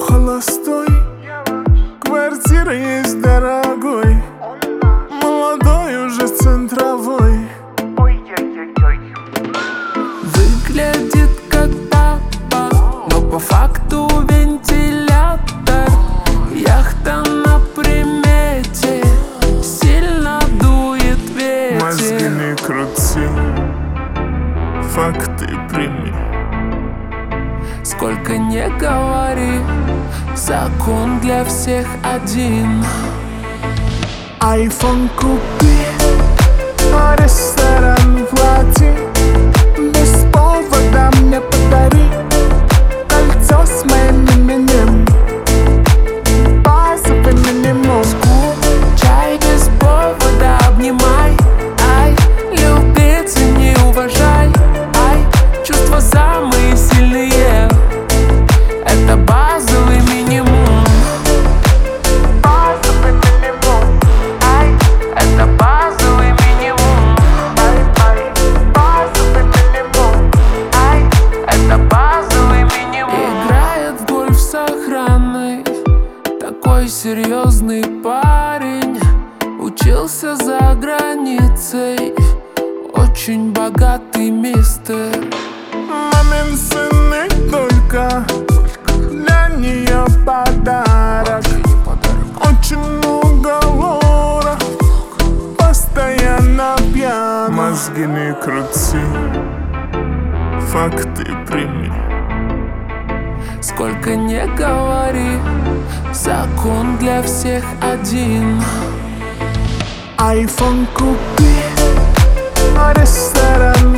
холостой, квартира есть дорогой, молодой уже центровой. Выглядит как папа, но по факту вентилятор. Яхта на примете, сильно дует ветер. Мозги не крути, факты прими. Сколько не говори, закон для всех один. Айфон купи, а ресторан плати. Без повода мне подари кольцо с моим именем. Базовый минимум. Чай без повода обнимай. Ай, любить и не уважай. Ай, чувства самые сильные. Это базовый минимум. Базовый минимум. Ай, это базовый минимум. Базовый минимум. Ай, это базовый минимум. Играет в гольф с охраной, такой серьезный парень. Учился за границей, очень богатый мистер. Мамин сын и только для нее подарок. Очень много лора, постоянно пьян. Мозги не крути, факты прими. Сколько не говори, закон для всех один. Айфон купи, а ресторан